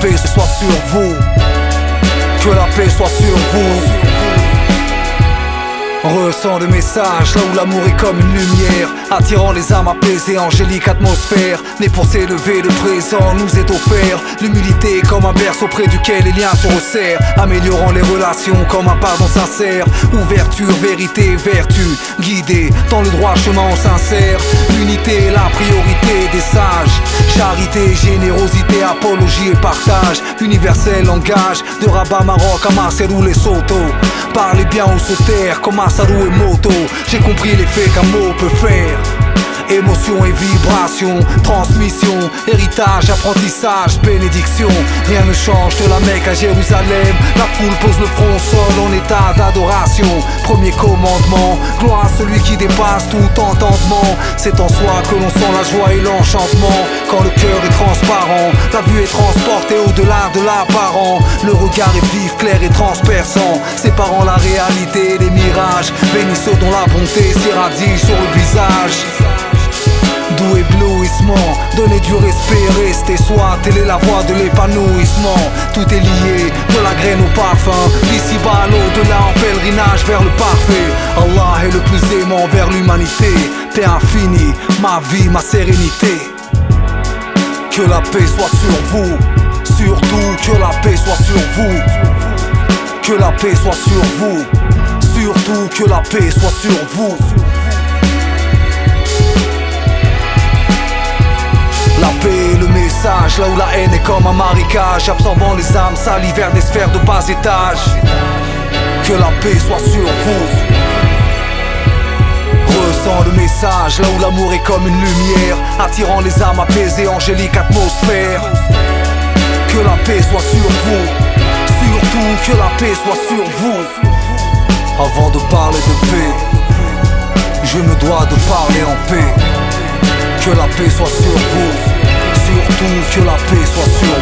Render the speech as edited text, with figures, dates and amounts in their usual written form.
paix soit sur vous. Que la paix soit sur vous. On ressent le message là où l'amour est comme une lumière, attirant les âmes apaisées, angélique atmosphère. Né pour s'élever, le présent nous est offert. L'humilité comme un berceau auprès duquel les liens se resserrent, améliorant les relations comme un pardon sincère. Ouverture, vérité, vertu, guidé dans le droit chemin on sincère. L'unité est la priorité des sages. Charité, générosité, apologie et partage. Universel langage de Rabat, Maroc à Marseille ou les Soto. Parlez bien ou se taire comme Masaru et Moto. J'ai compris l'effet qu'un mot peut faire. Émotion et vibration, transmission, héritage, apprentissage, bénédiction. Rien ne change de la Mecque à Jérusalem. La foule pose le front au sol en état d'adoration. Premier commandement, gloire à celui qui dépasse tout entendement. C'est en soi que l'on sent la joie et l'enchantement. Quand le cœur est transparent, la vue est transportée au-delà de l'apparent. Le regard est vif, clair et transperçant, séparant la réalité des mirages. Bénis ceux dont la bonté s'irradie sur le visage. Doux éblouissement, donner du respect, rester soi, telle est la voie de l'épanouissement. Tout est lié, de la graine au parfum, d'ici-bas à l'au-delà en pèlerinage vers le parfait. Allah est le plus aimant vers l'humanité, paix infinie, ma vie, ma sérénité. Que la paix soit sur vous, surtout que la paix soit sur vous. Que la paix soit sur vous, surtout que la paix soit sur vous. La paix, le message, là où la haine est comme un marécage, absorbant les âmes salies vers des sphères de bas étage. Que la paix soit sur vous. Ressens le message, là où l'amour est comme une lumière, attirant les âmes apaisées, angélique atmosphère. Que la paix soit sur vous, surtout que la paix soit sur vous. Avant de parler de paix, je me dois de parler en paix. Que la paix soit sur vous, surtout que la paix soit sur